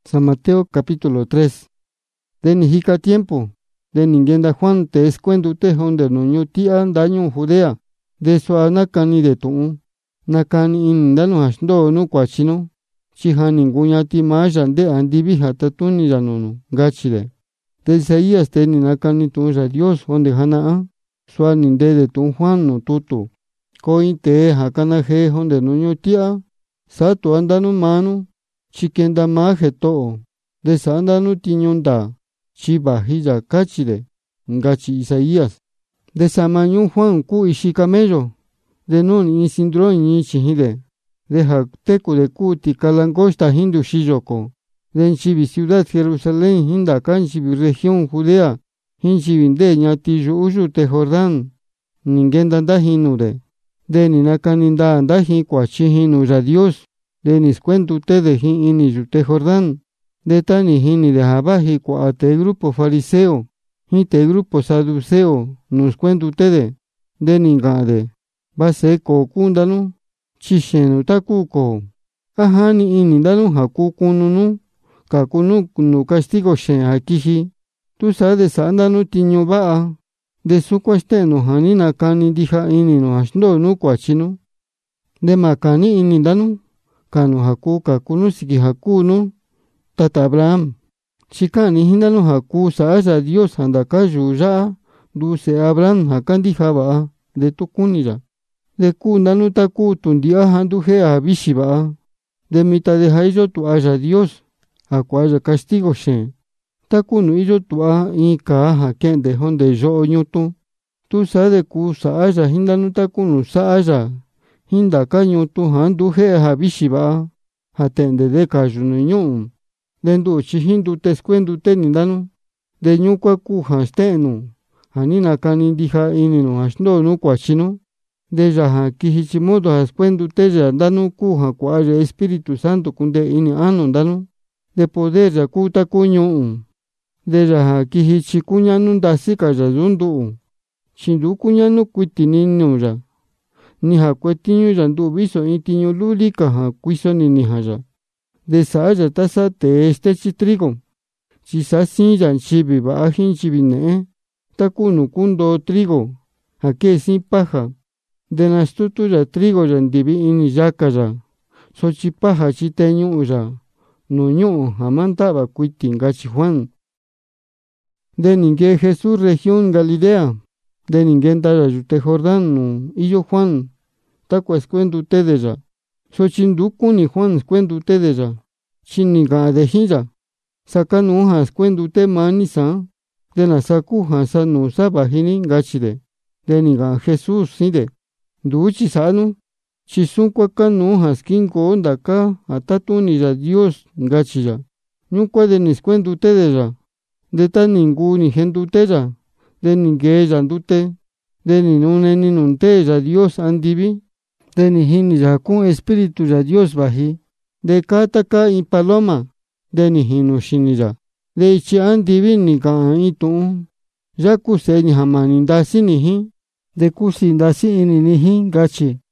San Mateo capítulo 3. De ni hika tiempo, de ninguenda Juan te escuendute honde nuño tia daño Judea, de sua nakani de tu, nakani indano hashdo no kwachino, chiha ningunya ti majan de andibi hatatuni janunu, gachide. De Isaías te ni nakani tu ja Dios honde hanaa, sua ninde de tu Juan no tutu, koi te hakana he honde nuño tia, sato andano manu, chikenda maje to, de sa andano tiñonda, chibajilla kachide, gachi Isaías. De samañu Juan ku ishi camello, de nun insindro ni chihide, de hakteku de ku ti kalangosta hindu shiyoko, de enchibi ciudad Jerusalén hinda kanchibi región Judea, hinchibi de ñatiyu uyu te Jordán, ningenda da hinure, de ninakaninda anda hi kwachi hinura Dios, de niscuentu te de hin ini yute Jordán, de tani hini de abaji kwa te grupo fariseo, hi te grupo saduceo, nos cuentu te de ningade, base ko kundanu, chishenu takuko, ahani ini danu haku kununu, kakunu nu castigo shen hakihi, tu sabes andanu tiño baa, de su cuesteno hanina kani dija ini no ashndo nu kwachinu, de makani ini danu, kanu haku kakunu siki hakunu, tata Abraham, chikani hindanu haku saaya Dios handakayu ya, dulce Abraham hakandi haba, de tukunira, de kundanu taku tundia handuje a bishiba, de mitad de haiyo tu haya Dios, hakuaya castigo shen, takunu iyo tu a inka haken de honde yo nyutu, tu sa de ku saaya hindanu takunu saaya, hinda kaño tu handuje a bishiba, hatende de kayunu nyum. Dendu chihindu te escuendu te nindanu, de nyukwa ku hastenu, hanina kani dija ininu hashno nu kwachinu, de jaha kihichimodo hascuendu te yandanu ku hakuaya Espíritu Santo kunde ini anu danu, de poder ya ku takuñu, de jaha kihichikuñanu ndasika yazundu, chindu kuñanu kuitininu ya, ni hakuetiñu yandu viso itiñu lulika hakuiso ni nihaya. De saya tasa te este trigo, chisa sin yan chibi ba ajin chibi ne, takunu kundo trigo, hake sin paja, de nastutu ya trigo yan divi ini yaka ya, sochi paja chiteñu ya, nuñu hamantaba kuitin gachi Juan. De ningue Jesús región Galilea, de ninguén tara yute Jordán no, iyo Juan, takwa escuendu te de ya. Sochinduku ni Juan escuendu te de ya, chiniga de hija, sakanuja escuendu te manisa, de la sakuja sanu sabajini gachide, de niga Jesús side, duchi sanu, chisunqua kanuja skinko ondaka, atatu ni ya Dios gachilla, nyukwa de niscuendu te de ya, de ta ningu ni gendu te ya, de ningue yandute, de ninune ni nunte ya Dios andivi, de ni hini ya kun Espíritu ya Dios baji, de kataka y paloma, de ni hinu shinira, de ichi andivi ni ka itu, ya kuse ni hamani ndasi ni hi, de kusi ndasi ini ni hi gachi,